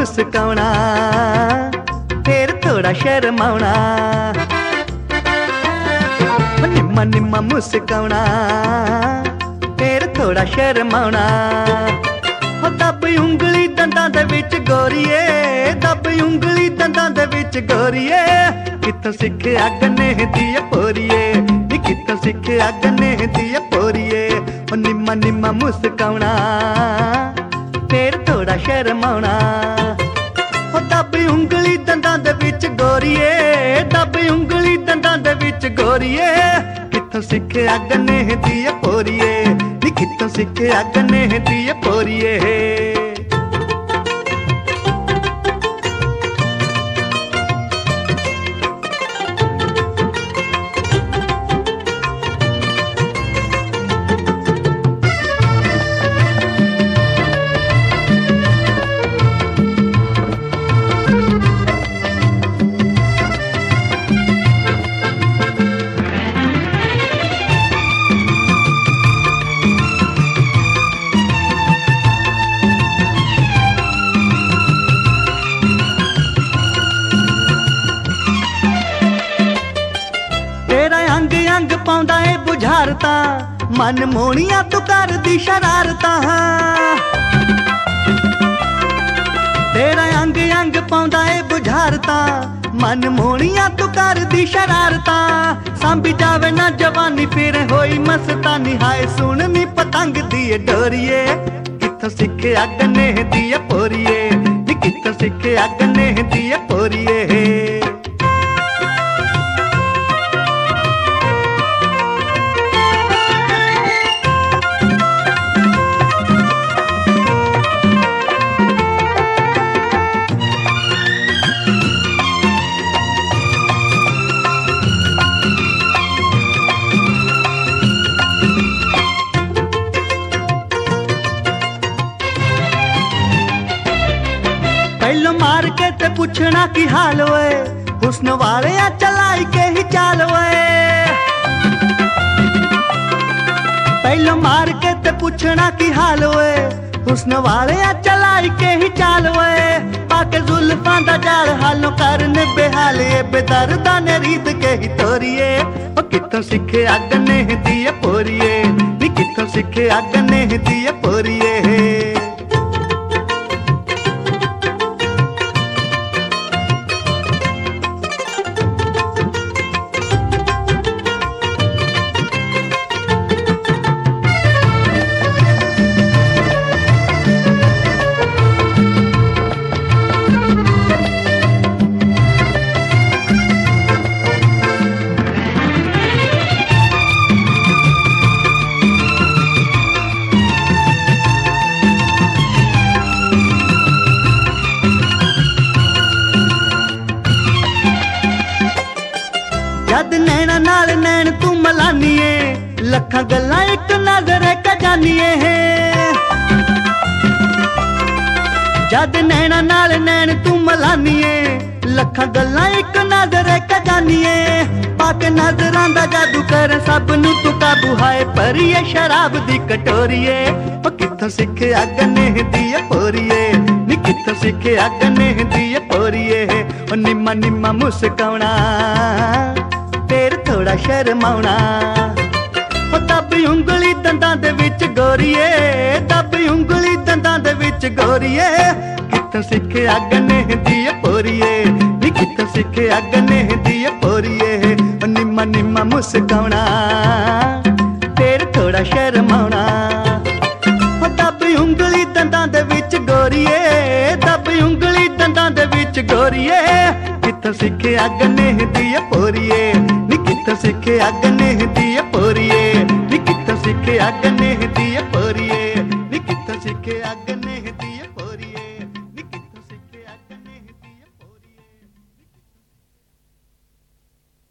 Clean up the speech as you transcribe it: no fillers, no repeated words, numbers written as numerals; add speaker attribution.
Speaker 1: मुस्काउणा फिर थोड़ा शर्माउणा। निम्मा निम्मा मुस्काउणा फिर थोड़ा शर्माउणा। दब उंगली दंदां दे विच गोरीए, दब उंगली दंदां दे विच गोरीए। कित्थों सिक्खिया गन्ने दी पोरीए, नी कित्थों सिक्खिया गन्ने दी पोरीए। निम्मा निम्मा मुस्काउणा फिर थोड़ा शर्माउणा। दब उंगली दंदां दे विच गोरीए, दब उंगली दंदां दे विच गोरीए। कित्थों सिक्खिया गन्ने दी पोरीए, नी कित्थों सिक्खिया गन्ने दी पोरीए। अंग अंग पाउंदा ए बुझारता, मन मोहणिया तू करदी शरारता। तेरा अंग अंग पाउंदा ए बुझारता, मन मोहणिया तू करदी शरारता। सांभी जावे ना जवानी फिर होई मस्तानी, हाय सुननी पतंग दी डोरीए। कित्थों सिक्खिया गन्ने दी पोरीए, नी कित्थों सिक्खिया गन्ने दी पोरीए। पहलो मार के ते पुछना की हाल होए, हुस्न वाले चलाई के ही चाल होए। पहलो मार के ते पुछना की हाल होए, हुस्न वाले चलाई के ही चाल होए। पाके जुल्फां दा जाल हालों करने बेहाले, बेदर्दा ने रीत के ही तोरिए। ओ कित्थों सिक्खिया गन्ने दी पोरीए, नी कित्थों सिक्खिया गन्ने दी पोरीए। जद नैना नाल नैन तू मलानीए, लखां गल्लां एक नजर खजानीए है। जद नैना नाल नैन तू मलानीए, लखां गल्लां एक नजर खजानीए। पाके नजरां दा जादू कर सब नू तू काबू, हाय परिए शराब दी कटोरीए। ओ कित्थों सिक्खिया गन्ने दी पोरीए, नी कित्थों सिक्खिया गन्ने दी पोरीए। ओ निम्मा निम्मा मुस्काउणा फिर थोड़ा शर्माउणा। दब उंगली दंदां दे विच गोरीए, दब उंगली दंदां दे विच गोरीए। कित्थों सिक्खिया गन्ने दी पोरीए, नी कित्थों सिक्खिया गन्ने दी पोरीए। निम्मा निम्मा मुस्काउणा फिर थोड़ा शर्माउणा। दब उंगली दंदां दे विच गोरीए, दब उंगली दंदां दे विच गोरीए। कित्थों सिक्खिया गन्ने दी पोरीए, नी कित्थों सिक्खिया गन्ने दी पोरीए। नी कित्थों सिक्खिया गन्ने दी पोरीए, नी कित्थों सिक्खिया गन्ने